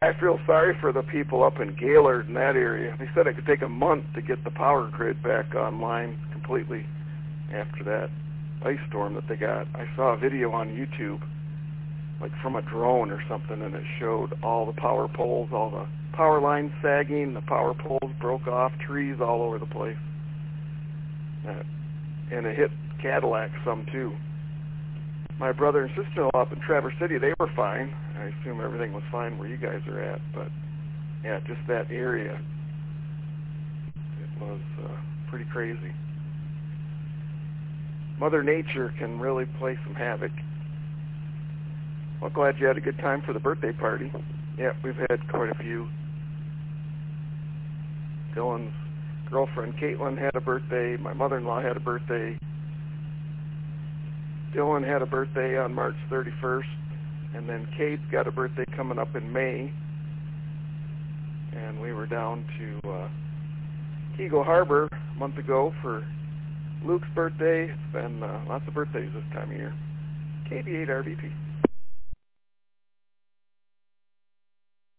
I feel sorry for the people up in Gaylord in that area. They said it could take a month to get the power grid back online completely after that ice storm that they got. I saw a video on YouTube, like from a drone or something, and it showed all the power poles, all the power lines sagging, the power poles broke off, trees all over the place. And it hit Cadillac some too. My brother and sister-in-law up in Traverse City, they were fine. I assume everything was fine where you guys are at, but yeah, just that area, it was pretty crazy. Mother Nature can really play some havoc. Well, glad you had a good time for the birthday party. Yeah, we've had quite a few. Dylan's girlfriend Caitlin had a birthday. My mother-in-law had a birthday. Dylan had a birthday on March 31st, and then Kate's got a birthday coming up in May. And we were down to Eagle Harbor a month ago for Luke's birthday. It's been lots of birthdays this time of year. KB8RVP.